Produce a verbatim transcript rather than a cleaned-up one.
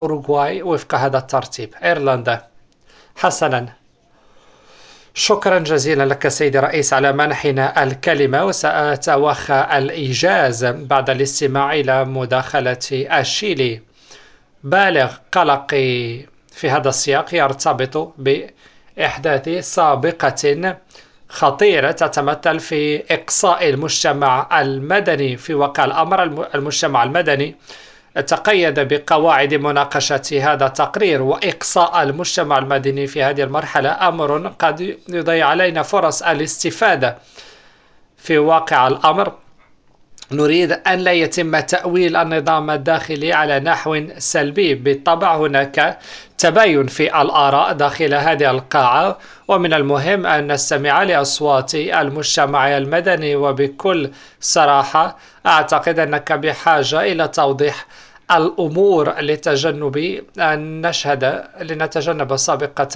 أوروغواي وفق هذا الترتيب: أيرلندا. حسنا، شكرا جزيلا لك سيدي الرئيس على منحنا الكلمة، وسأتوخى الإيجاز بعد الاستماع إلى مداخلة الشيلي. بالغ قلقي في هذا السياق يرتبط بإحداث سابقة خطيرة تتمثل في إقصاء المجتمع المدني في واقع الأمر. المجتمع المدني تقيد بقواعد مناقشة هذا التقرير، وإقصاء المجتمع المدني في هذه المرحلة أمر قد يضيع علينا فرص الاستفادة. في واقع الأمر نريد أن لا يتم تأويل النظام الداخلي على نحو سلبي. بالطبع هناك تباين في الآراء داخل هذه القاعة، ومن المهم أن نستمع لأصوات المجتمع المدني. وبكل صراحة أعتقد أنك بحاجة إلى توضيح الأمور لتجنب أن نشهد لنتجنب سابقة